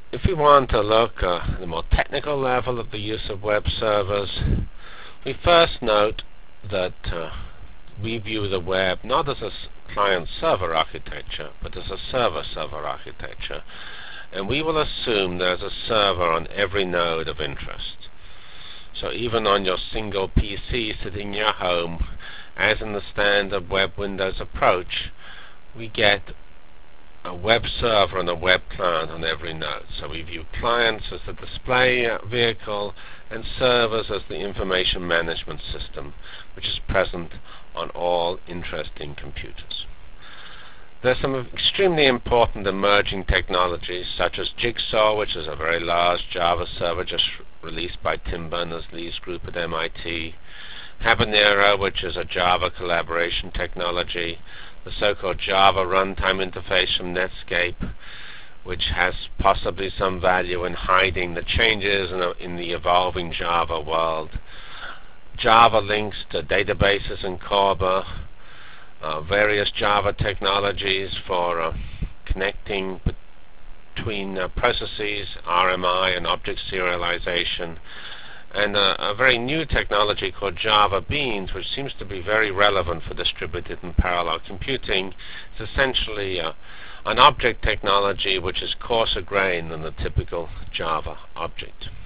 If we want to look at the more technical level of the use of web servers, we first note that we view the web not as a client-server architecture, but as a server-server architecture. And we will assume there's a server on every node of interest. So even on your single PC sitting in your home, as in the standard web Windows approach, we get a web server and a web client on every node. So we view clients as the display vehicle and servers as the information management system, which is present on all interesting computers. There's some extremely important emerging technologies such as Jigsaw, which is a very large Java server just released by Tim Berners-Lee's group at MIT, Habanero, which is a Java collaboration technology, the so-called Java runtime interface from Netscape, which has possibly some value in hiding the changes in the evolving Java world, Java links to databases and Corba, various Java technologies for connecting between processes, RMI and object serialization, and a very new technology called Java Beans, which seems to be very relevant for distributed and parallel computing. It's essentially an object technology which is coarser grained than the typical Java object.